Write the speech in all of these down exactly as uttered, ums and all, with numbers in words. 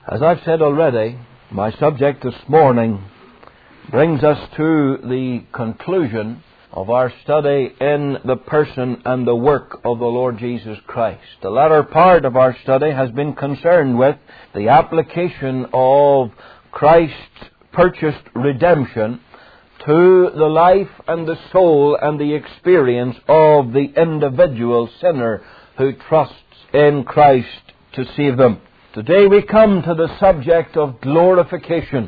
As I've said already, my subject this morning brings us to the conclusion of our study in the person and the work of the Lord Jesus Christ. The latter part of our study has been concerned with the application of Christ's purchased redemption to the life and the soul and the experience of the individual sinner who trusts in Christ to save them. Today we come to the subject of glorification,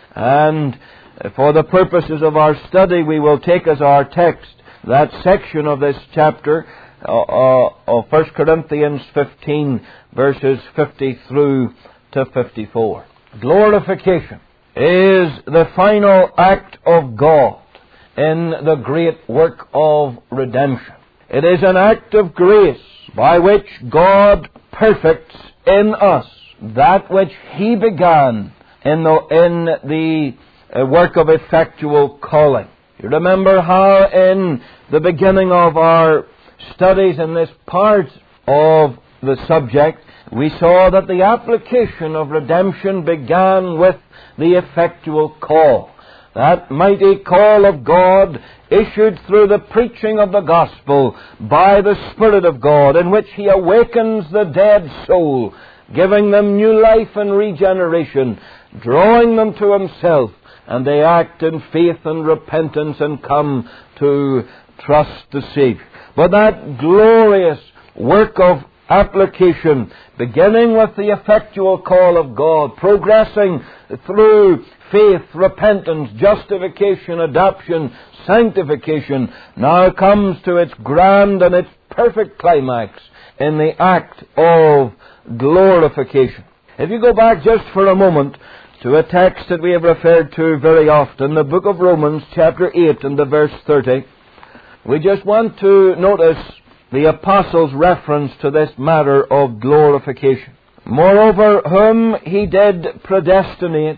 and for the purposes of our study we will take as our text that section of this chapter uh, uh, of First Corinthians fifteen, verses fifty through to fifty-four. Glorification is the final act of God in the great work of redemption. It is an act of grace by which God perfects in us that which He began in the, in the uh, work of effectual calling. You remember how in the beginning of our studies in this part of the subject, we saw that the application of redemption began with the effectual call. That mighty call of God issued through the preaching of the gospel by the Spirit of God, in which He awakens the dead soul, giving them new life and regeneration, drawing them to Himself, and they act in faith and repentance and come to trust the Savior. But that glorious work of application, beginning with the effectual call of God, progressing through faith, repentance, justification, adoption, sanctification, now comes to its grand and its perfect climax in the act of glorification. If you go back just for a moment to a text that we have referred to very often, the book of Romans, chapter eight, and the verse thirty, we just want to notice the Apostle's reference to this matter of glorification. Moreover, whom He did predestinate,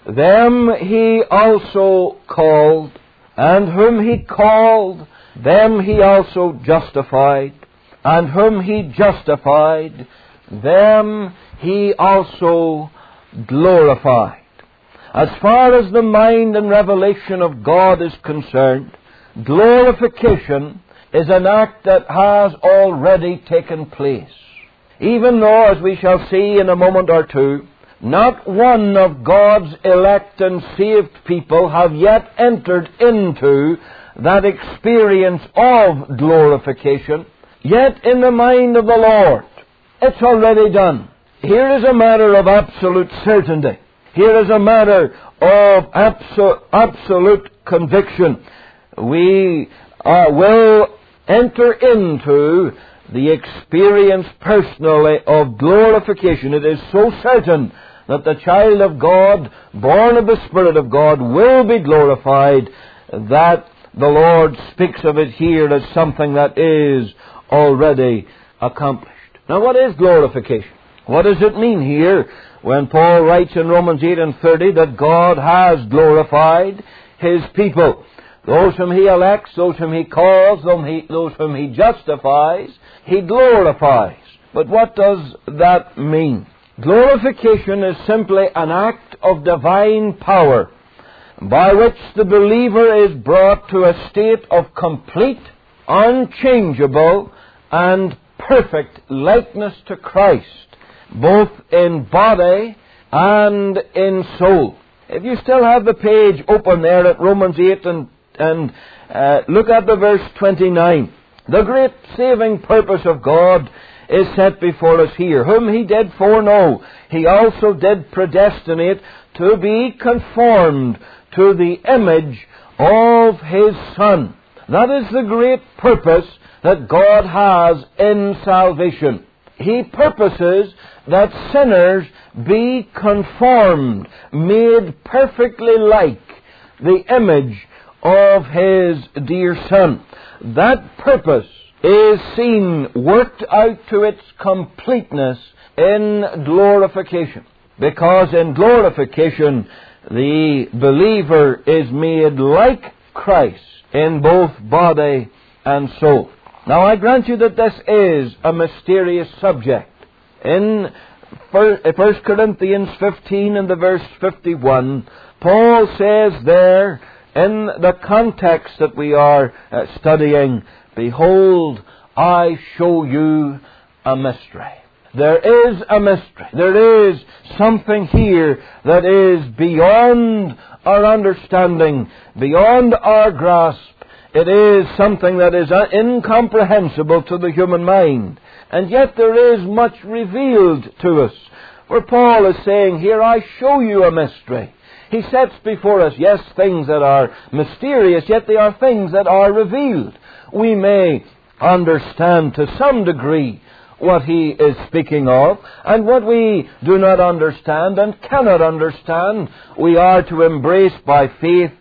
them He also called, and whom He called, them He also justified, and whom He justified, them He also glorified. As far as the mind and revelation of God is concerned, glorification is an act that has already taken place. Even though, as we shall see in a moment or two, not one of God's elect and saved people have yet entered into that experience of glorification, yet in the mind of the Lord, it's already done. Here is a matter of absolute certainty. Here is a matter of abso- absolute conviction. We uh, will enter into the experience personally of glorification. It is so certain that the child of God, born of the Spirit of God, will be glorified, that the Lord speaks of it here as something that is already accomplished. Now, what is glorification? What does it mean here when Paul writes in Romans eight and thirty that God has glorified His people? Those whom He elects, those whom He calls, those whom He justifies, He glorifies. But what does that mean? Glorification is simply an act of divine power by which the believer is brought to a state of complete, unchangeable, and perfect likeness to Christ, both in body and in soul. If you still have the page open there at Romans eight and And uh, look at the verse twenty-nine. The great saving purpose of God is set before us here. Whom He did foreknow, He also did predestinate to be conformed to the image of His Son. That is the great purpose that God has in salvation. He purposes that sinners be conformed, made perfectly like the image of His dear Son. That purpose is seen worked out to its completeness in glorification. Because in glorification, the believer is made like Christ in both body and soul. Now, I grant you that this is a mysterious subject. In First Corinthians fifteen and the verse fifty-one, Paul says there, in the context that we are uh, studying, "Behold, I show you a mystery." There is a mystery. There is something here that is beyond our understanding, beyond our grasp. It is something that is incomprehensible to the human mind. And yet there is much revealed to us. For Paul is saying here, "I show you a mystery." He sets before us, yes, things that are mysterious, yet they are things that are revealed. We may understand to some degree what he is speaking of, and what we do not understand and cannot understand, we are to embrace by faith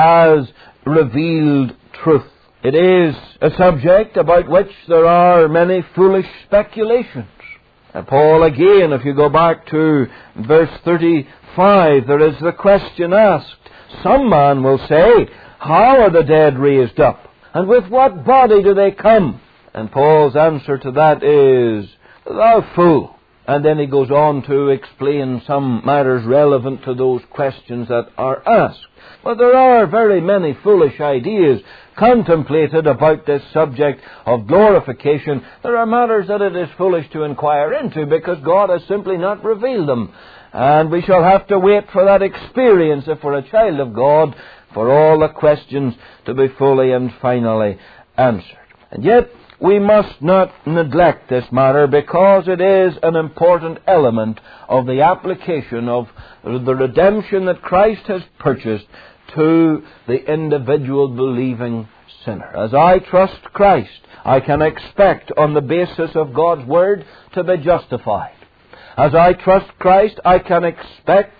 as revealed truth. It is a subject about which there are many foolish speculations. And Paul, again, if you go back to verse thirty-five, there is the question asked. Some man will say, "How are the dead raised up? And with what body do they come?" And Paul's answer to that is, "Thou fool." And then he goes on to explain some matters relevant to those questions that are asked. But there are very many foolish ideas contemplated about this subject of glorification. There are matters that it is foolish to inquire into because God has simply not revealed them. And we shall have to wait for that experience, if we're a child of God, for all the questions to be fully and finally answered. And yet, we must not neglect this matter because it is an important element of the application of the redemption that Christ has purchased to the individual believing sinner. As I trust Christ, I can expect on the basis of God's Word to be justified. As I trust Christ, I can expect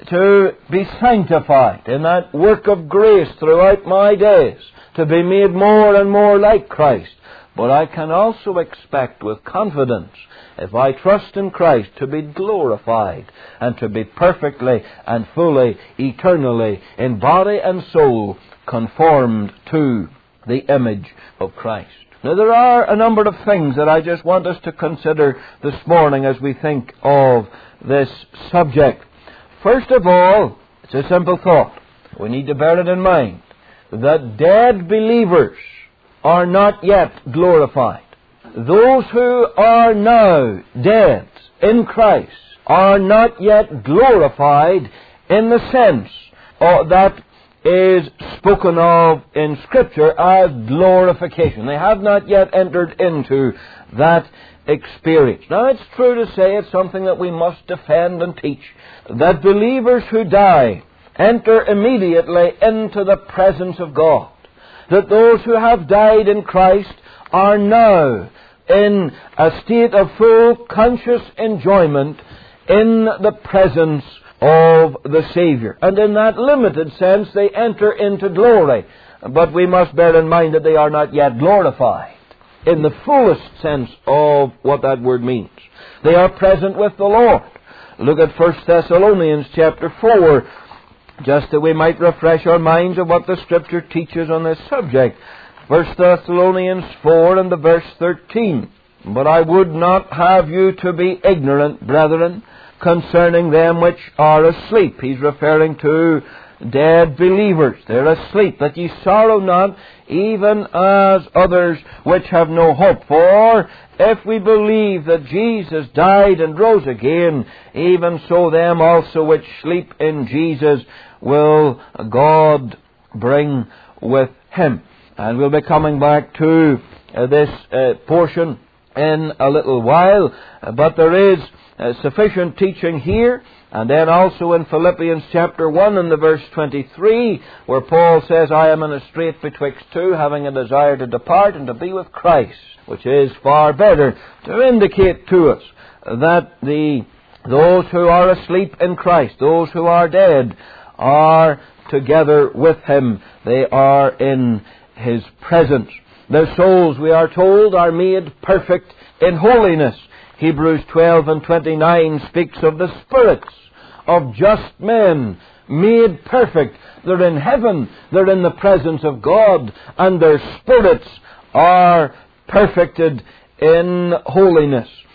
to be sanctified in that work of grace throughout my days, to be made more and more like Christ. But I can also expect with confidence, if I trust in Christ, to be glorified and to be perfectly and fully, eternally, in body and soul, conformed to the image of Christ. Now, there are a number of things that I just want us to consider this morning as we think of this subject. First of all, it's a simple thought. We need to bear it in mind that dead believers are not yet glorified. Those who are now dead in Christ are not yet glorified in the sense uh, that is spoken of in Scripture as glorification. They have not yet entered into that experience. Now, it's true to say, it's something that we must defend and teach, that believers who die enter immediately into the presence of God. That those who have died in Christ are now in a state of full conscious enjoyment in the presence of the Savior. And in that limited sense, they enter into glory. But we must bear in mind that they are not yet glorified in the fullest sense of what that word means. They are present with the Lord. Look at First Thessalonians chapter four, just that we might refresh our minds of what the Scripture teaches on this subject. First Thessalonians four and the verse thirteen. "But I would not have you to be ignorant, brethren, concerning them which are asleep." He's referring to dead believers. They're asleep. "That ye sorrow not, even as others which have no hope. For if we believe that Jesus died and rose again, even so them also which sleep in Jesus will God bring with Him." And we'll be coming back to uh, this uh, portion in a little while. Uh, but there is uh, sufficient teaching here. And then also in Philippians chapter one and the verse twenty-three, where Paul says, "I am in a strait betwixt two, having a desire to depart and to be with Christ," which is far better, to indicate to us that the those who are asleep in Christ, those who are dead, are together with Him. They are in His presence. Their souls, we are told, are made perfect in holiness. Hebrews twelve and twenty-nine speaks of the spirits of just men made perfect. They're in heaven. They're in the presence of God. And their spirits are perfected in holiness.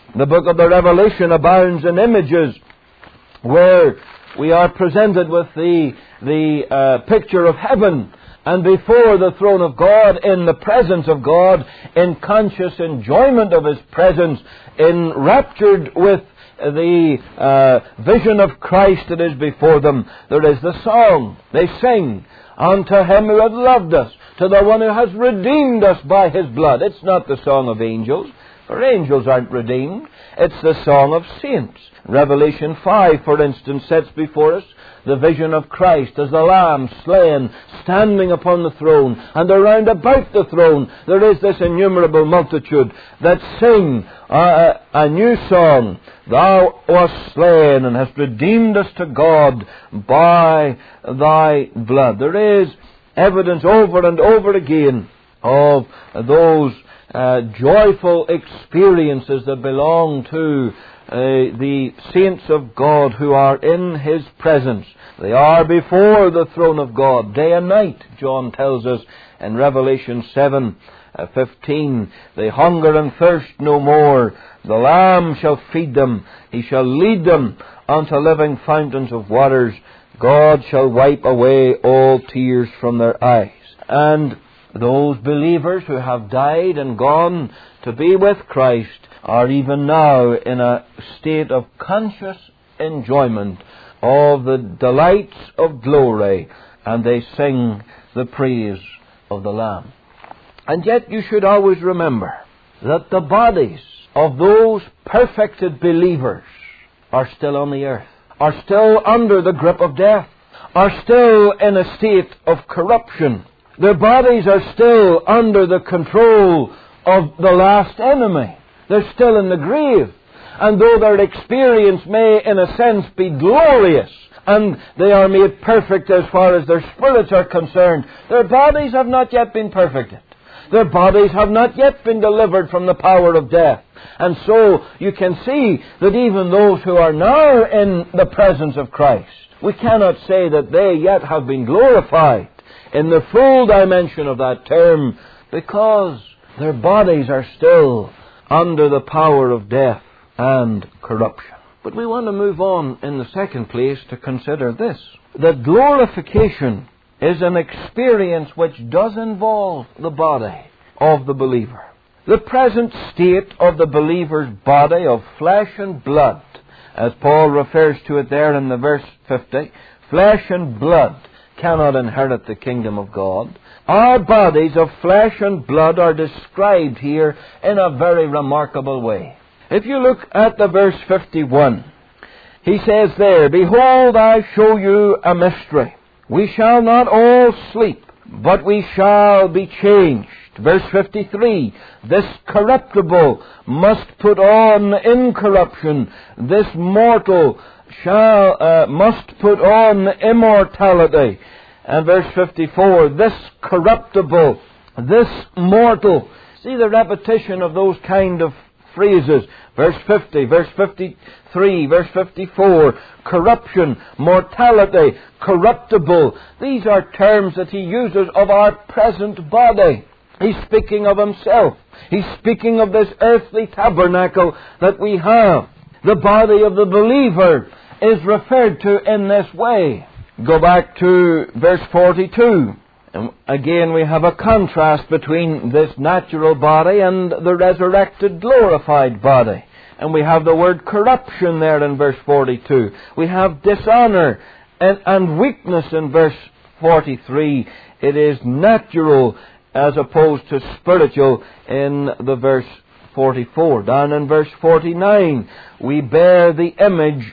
The book of the Revelation abounds in images where we are presented with the, the uh, picture of heaven, and before the throne of God, in the presence of God, in conscious enjoyment of His presence, enraptured with the uh, vision of Christ that is before them. There is the song. They sing, "Unto Him who hath loved us, to the one who has redeemed us by His blood." It's not the song of angels, for angels aren't redeemed. It's the song of saints. Revelation five, for instance, sets before us the vision of Christ as the Lamb slain, standing upon the throne, and around about the throne there is this innumerable multitude that sing uh, a new song. "Thou wast slain and hast redeemed us to God by Thy blood." There is evidence over and over again of those uh, joyful experiences that belong to Uh, the saints of God who are in His presence. They are before the throne of God day and night, John tells us in Revelation seven fifteen. "They hunger and thirst no more. The Lamb shall feed them. He shall lead them unto living fountains of waters. God shall wipe away all tears from their eyes." And those believers who have died and gone to be with Christ are even now in a state of conscious enjoyment of the delights of glory, and they sing the praise of the Lamb. And yet you should always remember that the bodies of those perfected believers are still on the earth, are still under the grip of death, are still in a state of corruption. Their bodies are still under the control of the last enemy. They're still in the grave. And though their experience may, in a sense, be glorious, and they are made perfect as far as their spirits are concerned, their bodies have not yet been perfected. Their bodies have not yet been delivered from the power of death. And so you can see that even those who are now in the presence of Christ, we cannot say that they yet have been glorified in the full dimension of that term, because their bodies are still under the power of death and corruption. But we want to move on in the second place to consider this, that glorification is an experience which does involve the body of the believer. The present state of the believer's body of flesh and blood, as Paul refers to it there in the verse fifty, flesh and blood cannot inherit the kingdom of God. Our bodies of flesh and blood are described here in a very remarkable way. If you look at the verse fifty-one, he says there, "Behold, I show you a mystery. We shall not all sleep, but we shall be changed." Verse fifty-three, "This corruptible must put on incorruption. This mortal shall uh, must put on immortality." And verse fifty-four, "This corruptible, this mortal." See the repetition of those kind of phrases. Verse fifty, verse fifty-three, verse fifty-four, corruption, mortality, corruptible. These are terms that he uses of our present body. He's speaking of himself. He's speaking of this earthly tabernacle that we have. The body of the believer is referred to in this way. Go back to verse forty-two. And again we have a contrast between this natural body and the resurrected, glorified body. And we have the word corruption there in verse forty-two. We have dishonor and, and weakness in verse forty-three. It is natural as opposed to spiritual in the verse forty-four. Down in verse forty-nine, we bear the image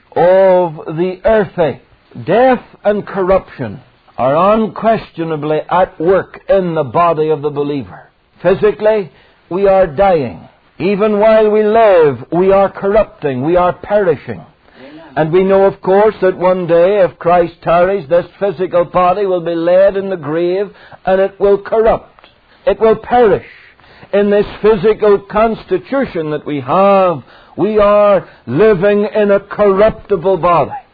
of the earthy. Death and corruption are unquestionably at work in the body of the believer. Physically, we are dying. Even while we live, we are corrupting, we are perishing. Amen. And we know, of course, that one day, if Christ tarries, this physical body will be laid in the grave and it will corrupt. It will perish. In this physical constitution that we have, we are living in a corruptible body.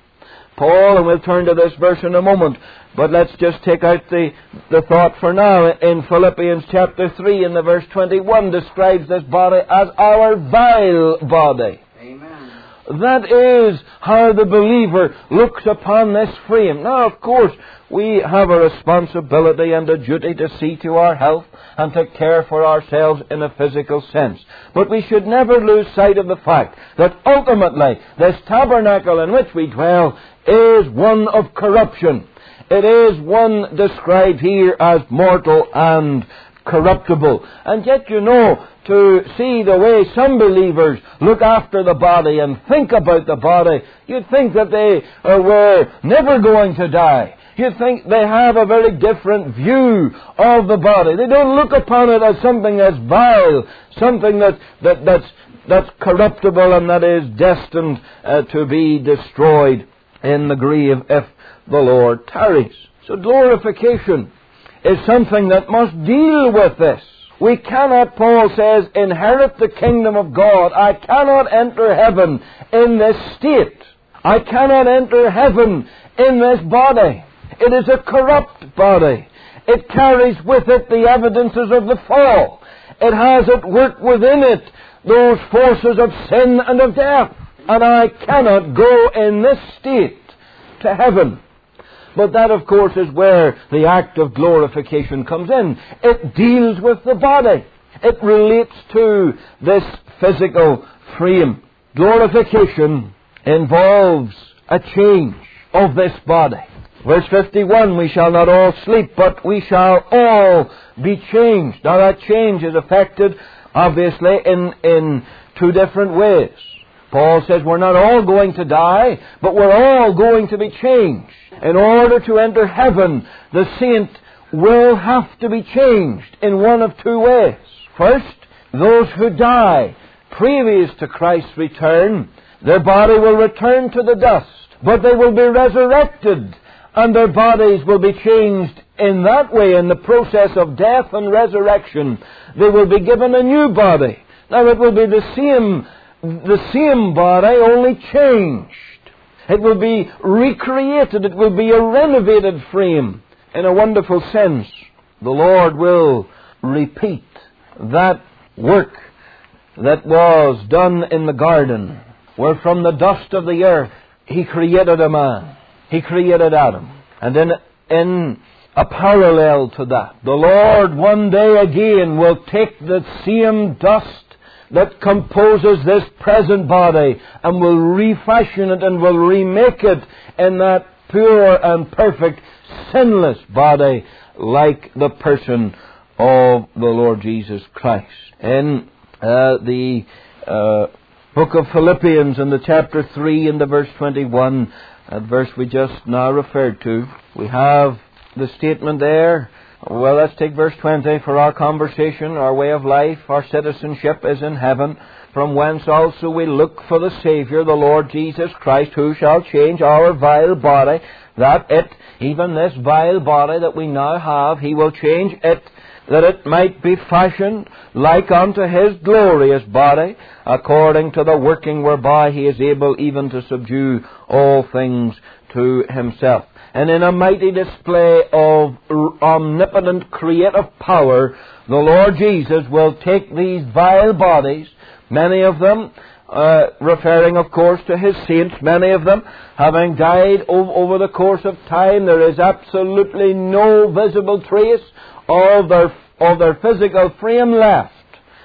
Paul, and we'll turn to this verse in a moment, but let's just take out the, the thought for now. In Philippians chapter three, in the verse twenty-one, describes this body as our vile body. Amen. That is how the believer looks upon this frame. Now, of course, we have a responsibility and a duty to see to our health and to care for ourselves in a physical sense. But we should never lose sight of the fact that ultimately this tabernacle in which we dwell is one of corruption. It is one described here as mortal and corruptible. And yet, you know, to see the way some believers look after the body and think about the body, you'd think that they uh, were never going to die. You'd think they have a very different view of the body. They don't look upon it as something that's vile, something that, that, that's, that's corruptible and that is destined uh, to be destroyed in the grave if the Lord tarries. So glorification is something that must deal with this. We cannot, Paul says, inherit the kingdom of God. I cannot enter heaven in this state. I cannot enter heaven in this body. It is a corrupt body. It carries with it the evidences of the fall. It has at work within it those forces of sin and of death. And I cannot go in this state to heaven. But that, of course, is where the act of glorification comes in. It deals with the body. It relates to this physical frame. Glorification involves a change of this body. Verse fifty-one, we shall not all sleep, but we shall all be changed. Now that change is effected, obviously, in, in two different ways. Paul says we're not all going to die, but we're all going to be changed. In order to enter heaven, the saint will have to be changed in one of two ways. First, those who die previous to Christ's return, their body will return to the dust, but they will be resurrected, and their bodies will be changed in that way, in the process of death and resurrection. They will be given a new body. Now it will be the same The same body, only changed. It will be recreated. It will be a renovated frame in a wonderful sense. The Lord will repeat that work that was done in the garden, where from the dust of the earth He created a man. He created Adam. And in, in a parallel to that, the Lord one day again will take the same dust that composes this present body and will refashion it and will remake it in that pure and perfect, sinless body like the person of the Lord Jesus Christ. In uh, the uh, book of Philippians, in the chapter three, in the verse twenty-one, that verse we just now referred to, we have the statement there. Well, let's take verse twenty for our conversation, our way of life. Our citizenship is in heaven, from whence also we look for the Saviour, the Lord Jesus Christ, who shall change our vile body, that it, even this vile body that we now have, He will change it, that it might be fashioned like unto His glorious body, according to the working whereby He is able even to subdue all things to Himself. And in a mighty display of omnipotent creative power, the Lord Jesus will take these vile bodies, many of them, uh, referring of course to His saints, many of them having died o- over the course of time. There is absolutely no visible trace of their, of their physical frame left.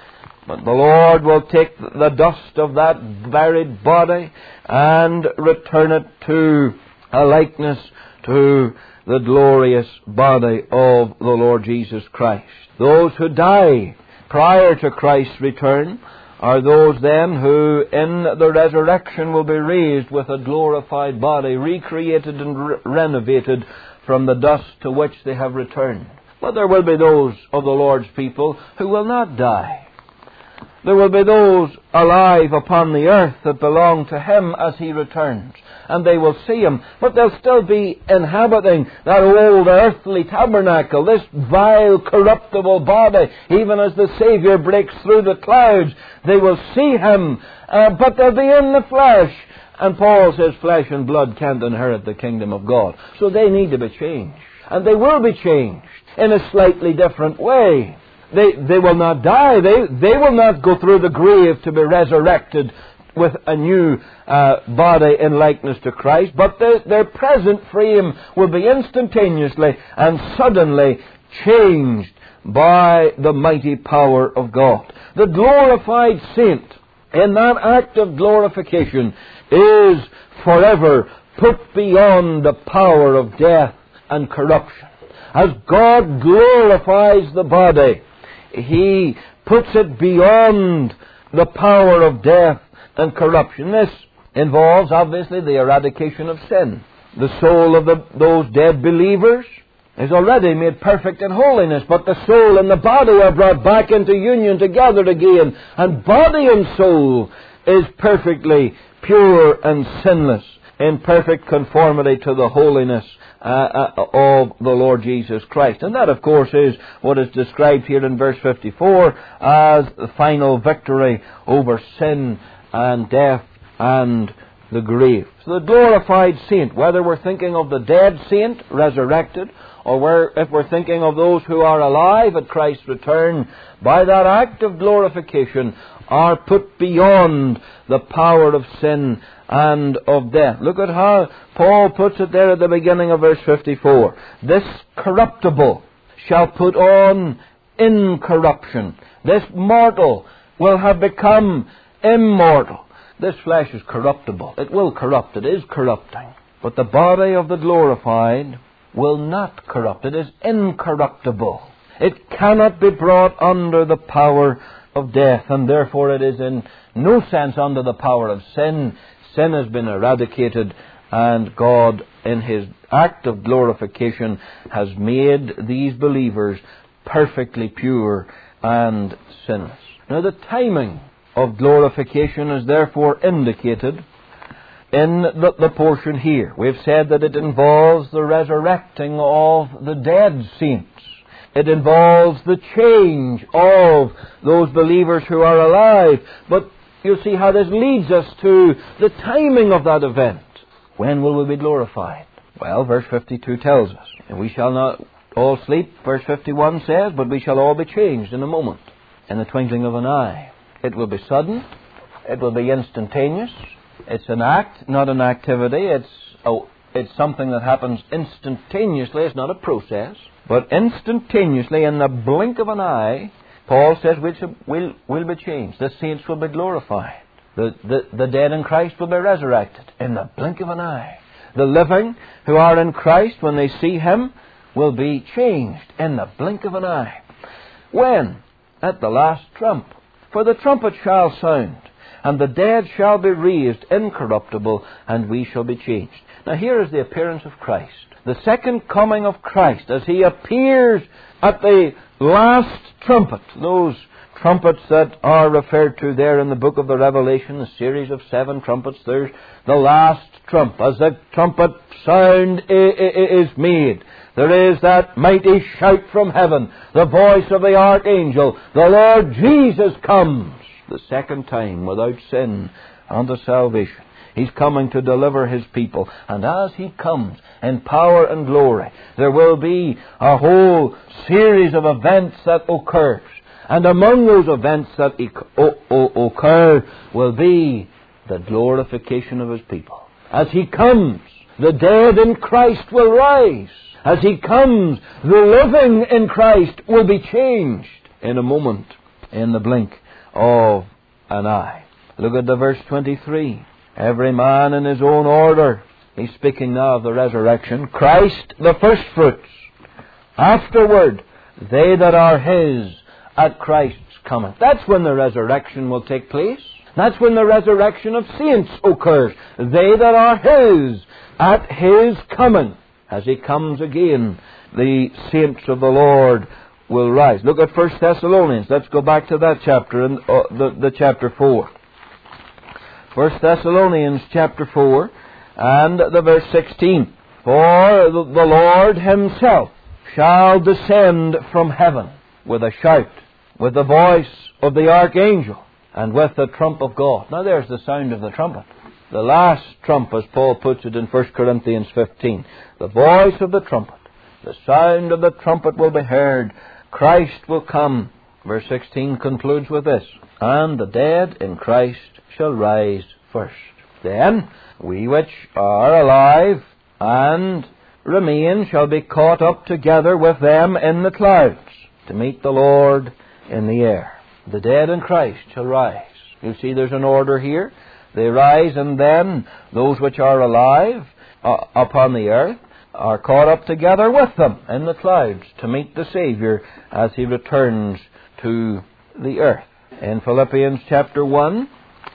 But the Lord will take the dust of that buried body and return it to a likeness to the glorious body of the Lord Jesus Christ. Those who die prior to Christ's return are those then who in the resurrection will be raised with a glorified body, recreated and re- renovated from the dust to which they have returned. But there will be those of the Lord's people who will not die. There will be those alive upon the earth that belong to Him as He returns, and they will see Him, but they'll still be inhabiting that old earthly tabernacle, this vile, corruptible body. Even as the Savior breaks through the clouds, they will see Him, uh, but they'll be in the flesh. And Paul says flesh and blood can't inherit the kingdom of God. So they need to be changed. And they will be changed in a slightly different way. They, they will not die. They, they will not go through the grave to be resurrected with a new uh, body in likeness to Christ. But the, their present frame will be instantaneously and suddenly changed by the mighty power of God. The glorified saint, in that act of glorification, is forever put beyond the power of death and corruption. As God glorifies the body, He puts it beyond the power of death and corruption. This involves, obviously, the eradication of sin. The soul of the, those dead believers is already made perfect in holiness, but the soul and the body are brought back into union together again, and body and soul is perfectly pure and sinless, in perfect conformity to the holiness uh, uh, of the Lord Jesus Christ. And that, of course, is what is described here in verse fifty-four as the final victory over sin and death and the grave. So the glorified saint, whether we're thinking of the dead saint resurrected, or we're, if we're thinking of those who are alive at Christ's return, by that act of glorification are put beyond the power of sin and of death. Look at how Paul puts it there at the beginning of verse fifty-four. This corruptible shall put on incorruption. This mortal will have become immortal. This flesh is corruptible. It will corrupt. It is corrupting. But the body of the glorified will not corrupt. It is incorruptible. It cannot be brought under the power of death, and therefore it is in no sense under the power of sin. Sin has been eradicated, and God, in His act of glorification, has made these believers perfectly pure and sinless. Now, the timing of glorification is therefore indicated in the, the portion here. We've said that it involves the resurrecting of the dead saints. It involves the change of those believers who are alive. But you'll see how this leads us to the timing of that event. When will we be glorified? Well, verse fifty-two tells us. And we shall not all sleep, verse fifty-one says, but we shall all be changed in a moment, in the twinkling of an eye. It will be sudden. It will be instantaneous. It's an act, not an activity. It's a, it's something that happens instantaneously. It's not a process. But instantaneously, in the blink of an eye, Paul says we'll, we'll, we'll be changed. The saints will be glorified. The, the, the dead in Christ will be resurrected in the blink of an eye. The living who are in Christ, when they see Him, will be changed in the blink of an eye. When? At the last trump. For the trumpet shall sound, and the dead shall be raised incorruptible, and we shall be changed. Now here is the appearance of Christ. The second coming of Christ, as He appears at the last trumpet. Those trumpets that are referred to there in the book of the Revelation, the series of seven trumpets. There's the last trump. As the trumpet sound is made, there is that mighty shout from heaven, the voice of the archangel. The Lord Jesus comes the second time without sin unto salvation. He's coming to deliver His people. And as He comes in power and glory, there will be a whole series of events that occurs. And among those events that occur will be the glorification of His people. As He comes, the dead in Christ will rise. As He comes, the living in Christ will be changed in a moment, in the blink of an eye. Look at the verse twenty-three. Every man in his own order. He's speaking now of the resurrection. Christ the firstfruits. Afterward, they that are His at Christ's coming. That's when the resurrection will take place. That's when the resurrection of saints occurs. They that are His at His coming. As He comes again, the saints of the Lord will rise. Look at First Thessalonians. Let's go back to that chapter, in, uh, the, the chapter four. First Thessalonians chapter four and the verse sixteen. For the, the Lord himself shall descend from heaven with a shout, with the voice of the archangel, and with the trump of God. Now there's the sound of the trumpet. The last trump, as Paul puts it in First Corinthians fifteen. The voice of the trumpet. The sound of the trumpet will be heard. Christ will come. Verse sixteen concludes with this. And the dead in Christ shall rise first. Then we which are alive and remain shall be caught up together with them in the clouds to meet the Lord in the air. The dead in Christ shall rise. You see there's an order here. They rise, and then those which are alive uh, upon the earth are caught up together with them in the clouds to meet the Savior as He returns to the earth. In Philippians chapter one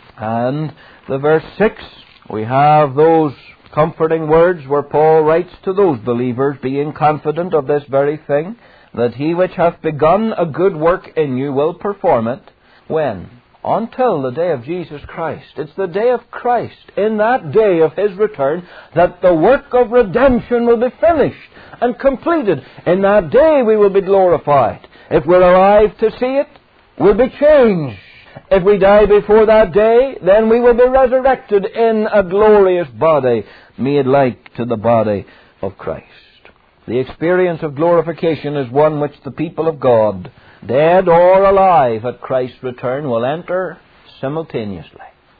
and the verse six, we have those comforting words where Paul writes to those believers, being confident of this very thing, that He which hath begun a good work in you will perform it. When? Until the day of Jesus Christ. It's the day of Christ, in that day of His return, that the work of redemption will be finished and completed. In that day we will be glorified. If we're alive to see it, we'll be changed. If we die before that day, then we will be resurrected in a glorious body, made like to the body of Christ. The experience of glorification is one which the people of God, dead or alive at Christ's return, will enter simultaneously.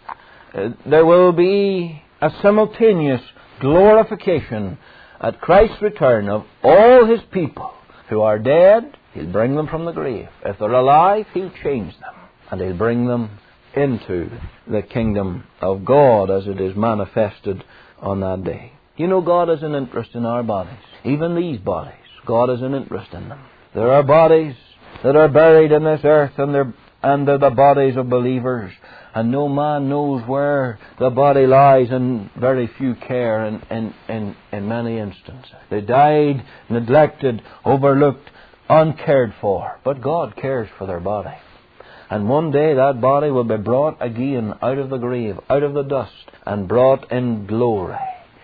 Uh, there will be a simultaneous glorification at Christ's return of all His people. Who are dead, He'll bring them from the grave. If they're alive, He'll change them, and He'll bring them into the kingdom of God as it is manifested on that day. You know, God has an interest in our bodies. Even these bodies, God has an interest in them. There are bodies that are buried in this earth, and they're, and they're the bodies of believers. And no man knows where the body lies, and very few care in, in, in, in many instances. They died, neglected, overlooked, uncared for. But God cares for their body. And one day that body will be brought again out of the grave, out of the dust, and brought in glory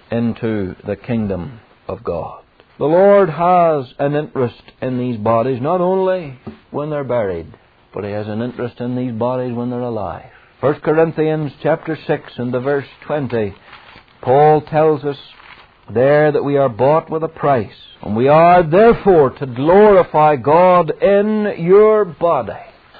into the kingdom of God. The Lord has an interest in these bodies, not only when they're buried, but He has an interest in these bodies when they're alive. First Corinthians chapter six and the verse twenty, Paul tells us there that we are bought with a price, and we are therefore to glorify God in your body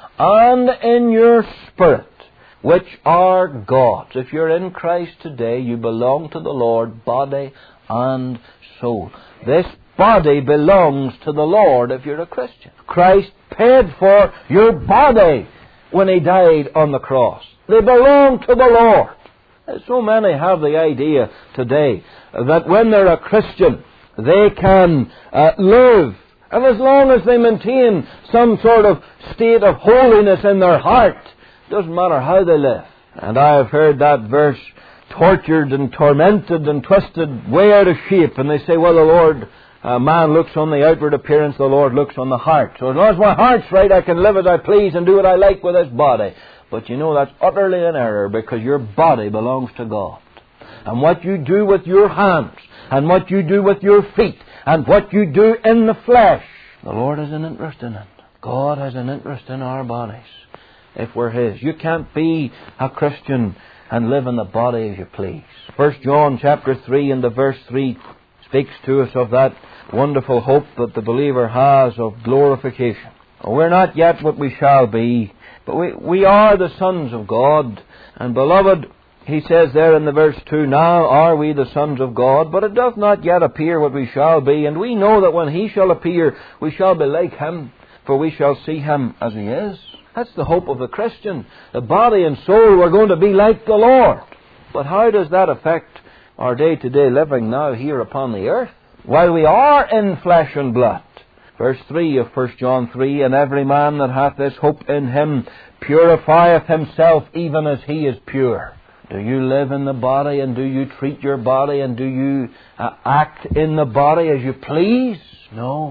and in your spirit, which are God's. If you're in Christ today, you belong to the Lord, body and soul. This body belongs to the Lord if you're a Christian. Christ paid for your body when He died on the cross. They belong to the Lord. So many have the idea today that when they're a Christian, they can uh, live, and as long as they maintain some sort of state of holiness in their heart, doesn't matter how they live. And I have heard that verse tortured and tormented and twisted way out of shape, and they say, well, the Lord, uh, man looks on the outward appearance, the Lord looks on the heart. So as long as my heart's right, I can live as I please and do what I like with this body. But you know, that's utterly an error, because your body belongs to God. And what you do with your hands, and what you do with your feet, and what you do in the flesh, the Lord has an interest in it. God has an interest in our bodies if we're His. You can't be a Christian and live in the body as you please. First John chapter three and the verse three speaks to us of that wonderful hope that the believer has of glorification. We're not yet what we shall be, but we, we are the sons of God. And beloved, he says there in the verse two, now are we the sons of God, but it doth not yet appear what we shall be. And we know that when He shall appear, we shall be like Him, for we shall see Him as He is. That's the hope of the Christian. The body and soul are going to be like the Lord. But how does that affect our day-to-day living now here upon the earth? While we are in flesh and blood. Verse three of First John three, and every man that hath this hope in Him purifieth himself even as He is pure. Do you live in the body, and do you treat your body, and do you uh, act in the body as you please? No.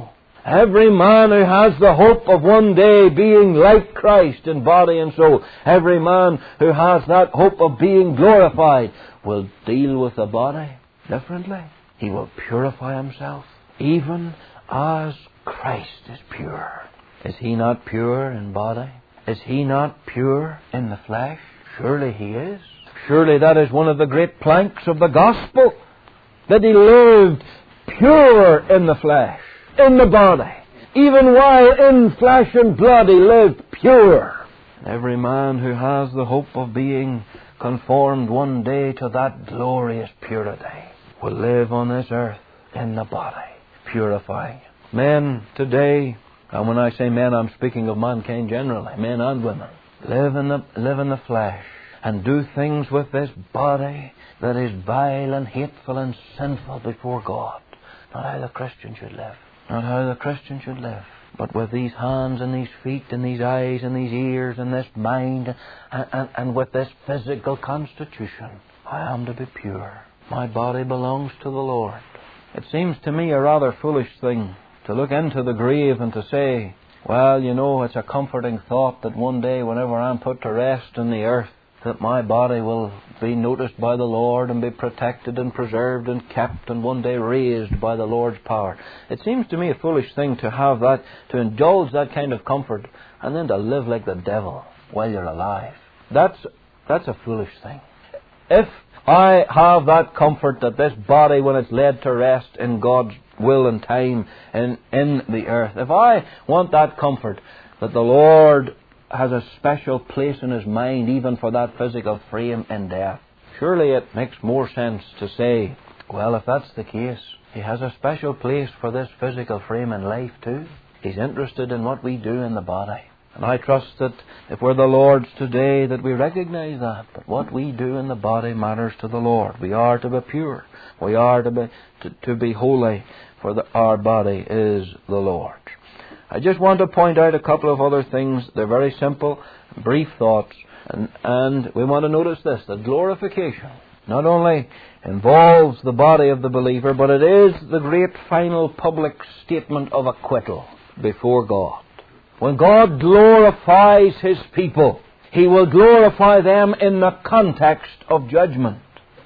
Every man who has the hope of one day being like Christ in body and soul, every man who has that hope of being glorified, will deal with the body differently. He will purify himself, even as Christ is pure. Is he not pure in body? Is he not pure in the flesh? Surely he is. Surely that is one of the great planks of the gospel, that he lived pure in the flesh, in the body. Even while in flesh and blood he lived pure. Every man who has the hope of being conformed one day to that glorious purity will live on this earth in the body, purifying. Men today, and when I say men, I'm speaking of mankind generally, men and women, live in the, live in the flesh and do things with this body that is vile and hateful and sinful before God. Not how the Christian should live. Not how the Christian should live. But with these hands and these feet and these eyes and these ears and this mind and, and, and with this physical constitution, I am to be pure. My body belongs to the Lord. It seems to me a rather foolish thing to look into the grave and to say, well, you know, it's a comforting thought that one day whenever I'm put to rest in the earth, that my body will be noticed by the Lord and be protected and preserved and kept and one day raised by the Lord's power. It seems to me a foolish thing to have that, to indulge that kind of comfort and then to live like the devil while you're alive. That's, that's a foolish thing. If I have that comfort that this body, when it's laid to rest in God's will and time in, in the earth, if I want that comfort that the Lord has a special place in His mind even for that physical frame in death, surely it makes more sense to say, well, if that's the case, He has a special place for this physical frame in life too. He's interested in what we do in the body. And I trust that if we're the Lord's today, that we recognize that, that what we do in the body matters to the Lord. We are to be pure. We are to be, to, to be holy, for the, our body is the Lord's. I just want to point out a couple of other things. They're very simple, brief thoughts. And, and we want to notice this, that glorification not only involves the body of the believer, but it is the great final public statement of acquittal before God. When God glorifies His people, He will glorify them in the context of judgment.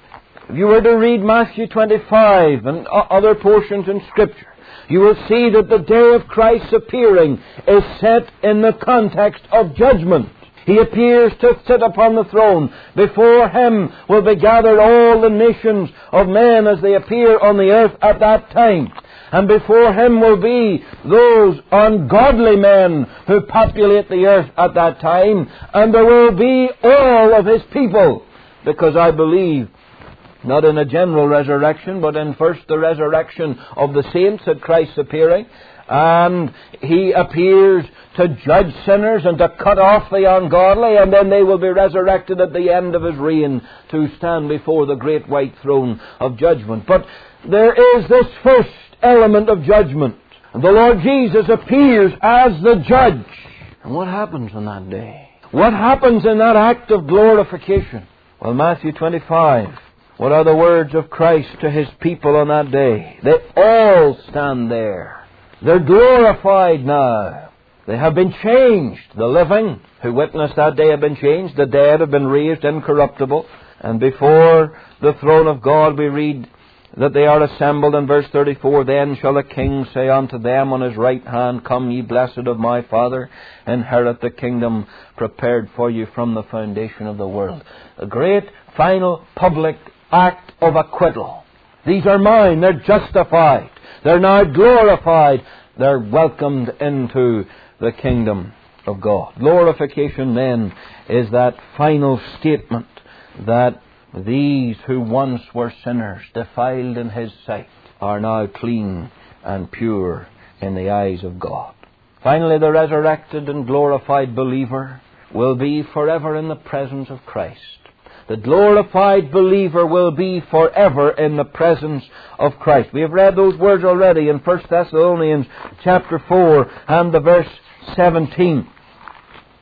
If you were to read Matthew twenty-five and other portions in Scripture, you will see that the day of Christ's appearing is set in the context of judgment. He appears to sit upon the throne. Before Him will be gathered all the nations of men as they appear on the earth at that time. And before Him will be those ungodly men who populate the earth at that time. And there will be all of His people. Because I believe, not in a general resurrection, but in first the resurrection of the saints at Christ's appearing. And He appears to judge sinners and to cut off the ungodly, and then they will be resurrected at the end of His reign to stand before the great white throne of judgment. But there is this first element of judgment. And the Lord Jesus appears as the judge. And what happens on that day? What happens in that act of glorification? Well, Matthew twenty-five. What are the words of Christ to His people on that day? They all stand there. They're glorified now. They have been changed. The living who witnessed that day have been changed. The dead have been raised incorruptible. And before the throne of God we read that they are assembled in verse thirty-four. Then shall the King say unto them on His right hand, Come ye blessed of my Father, inherit the kingdom prepared for you from the foundation of the world. A great final public act of acquittal. These are mine. They're justified. They're now glorified. They're welcomed into the kingdom of God. Glorification then is that final statement that these who once were sinners, defiled in His sight, are now clean and pure in the eyes of God. Finally, the resurrected and glorified believer will be forever in the presence of Christ. The glorified believer will be forever in the presence of Christ. We have read those words already in First Thessalonians chapter four and the verse seventeen.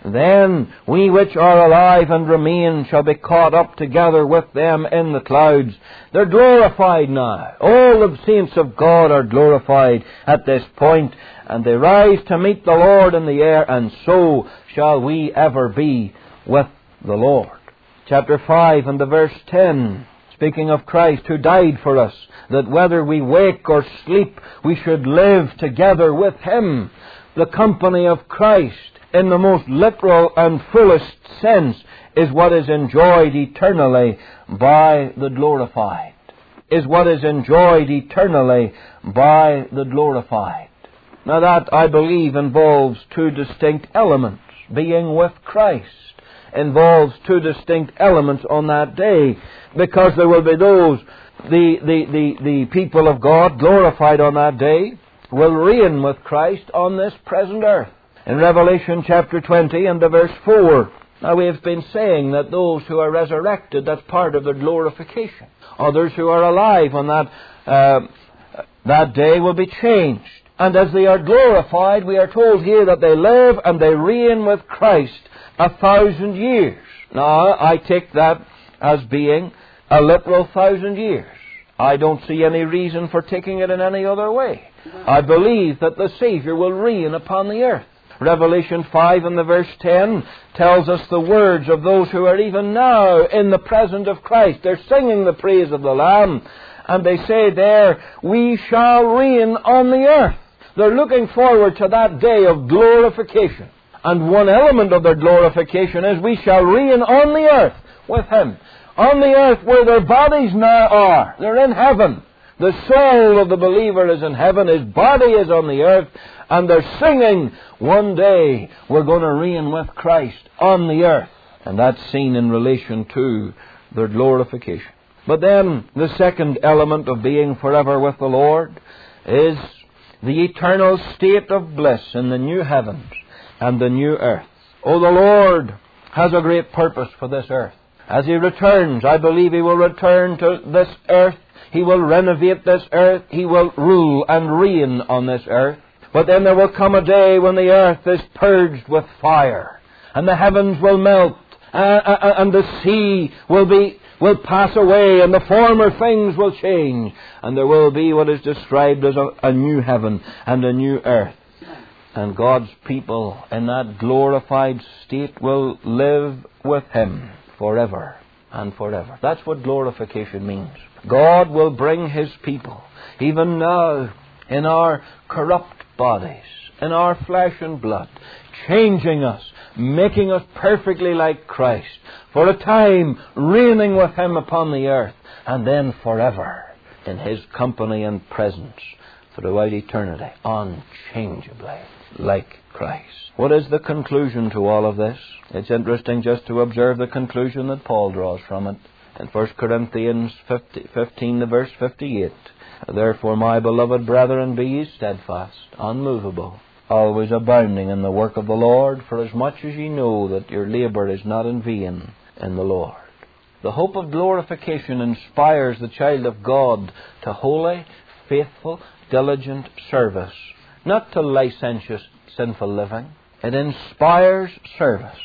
Then we which are alive and remain shall be caught up together with them in the clouds. They're glorified now. All the saints of God are glorified at this point, and they rise to meet the Lord in the air, and so shall we ever be with the Lord. Chapter five and the verse ten, speaking of Christ who died for us, that whether we wake or sleep, we should live together with Him. The company of Christ, in the most literal and fullest sense, is what is enjoyed eternally by the glorified. Is what is enjoyed eternally by the glorified. Now that, I believe, involves two distinct elements. Being with Christ involves two distinct elements on that day, because there will be those, the, the, the, the people of God glorified on that day will reign with Christ on this present earth. In Revelation chapter twenty and the verse four, now we have been saying that those who are resurrected, that's part of their glorification. Others who are alive on that, uh, that day will be changed. And as they are glorified, we are told here that they live and they reign with Christ a thousand years. Now, I take that as being a literal thousand years. I don't see any reason for taking it in any other way. I believe that the Savior will reign upon the earth. Revelation five and the verse ten tells us the words of those who are even now in the presence of Christ. They're singing the praise of the Lamb, and they say there, we shall reign on the earth. They're looking forward to that day of glorification. And one element of their glorification is we shall reign on the earth with Him. On the earth where their bodies now are. They're in heaven. The soul of the believer is in heaven. His body is on the earth. And they're singing, one day we're going to reign with Christ on the earth. And that's seen in relation to their glorification. But then the second element of being forever with the Lord is the eternal state of bliss in the new heavens and the new earth. Oh, the Lord has a great purpose for this earth. As He returns, I believe He will return to this earth. He will renovate this earth. He will rule and reign on this earth. But then there will come a day when the earth is purged with fire, and the heavens will melt, uh, uh, and the sea will be will pass away, and the former things will change, and there will be what is described as a, a new heaven and a new earth. And God's people in that glorified state will live with Him forever and forever. That's what glorification means. God will bring His people, even now, in our corrupt bodies, in our flesh and blood, changing us, making us perfectly like Christ, for a time reigning with Him upon the earth, and then forever in His company and presence throughout eternity, unchangeably like Christ. What is the conclusion to all of this? It's interesting just to observe the conclusion that Paul draws from it. In First Corinthians fifteen, the verse fifty-eight, therefore, my beloved brethren, be ye steadfast, unmovable, always abounding in the work of the Lord, for as much as ye know that your labour is not in vain in the Lord. The hope of glorification inspires the child of God to holy, faithful, diligent service, not to licentious, sinful living. It inspires service.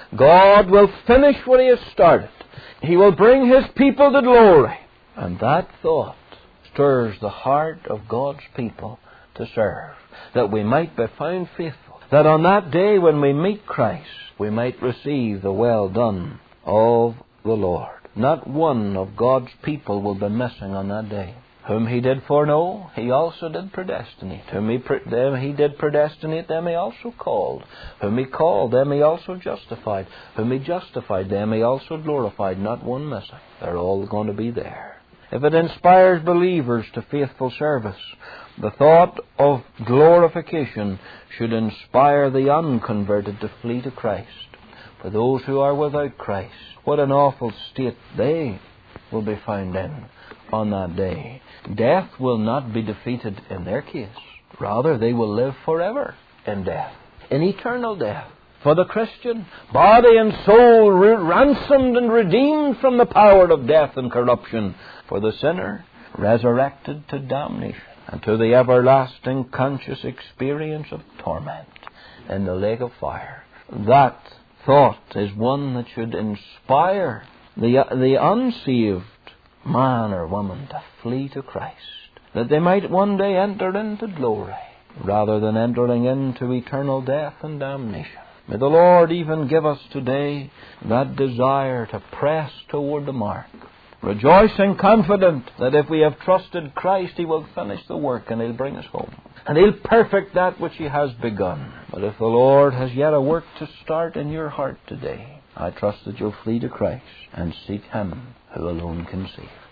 God will finish what He has started. He will bring His people to glory. And that thought stirs the heart of God's people to serve, that we might be found faithful, that on that day when we meet Christ, we might receive the well done of the Lord. Not one of God's people will be missing on that day. Whom He did foreknow, He also did predestinate. Whom He, pre- them he did predestinate, them He also called. Whom He called, them He also justified. Whom He justified, them He also glorified. Not one missing. They're all going to be there. If it inspires believers to faithful service, the thought of glorification should inspire the unconverted to flee to Christ. For those who are without Christ, what an awful state they will be found in on that day. Death will not be defeated in their case. Rather, they will live forever in death, in eternal death. For the Christian, body and soul ransomed and redeemed from the power of death and corruption. For the sinner, resurrected to damnation and to the everlasting conscious experience of torment in the lake of fire. that thought is one that should inspire the, the unsaved man or woman to flee to Christ, that they might one day enter into glory rather than entering into eternal death and damnation. May the Lord even give us today that desire to press toward the mark, rejoicing confident that if we have trusted Christ, He will finish the work and He'll bring us home. And He'll perfect that which He has begun. But if the Lord has yet a work to start in your heart today, I trust that you'll flee to Christ and seek Him who alone can save.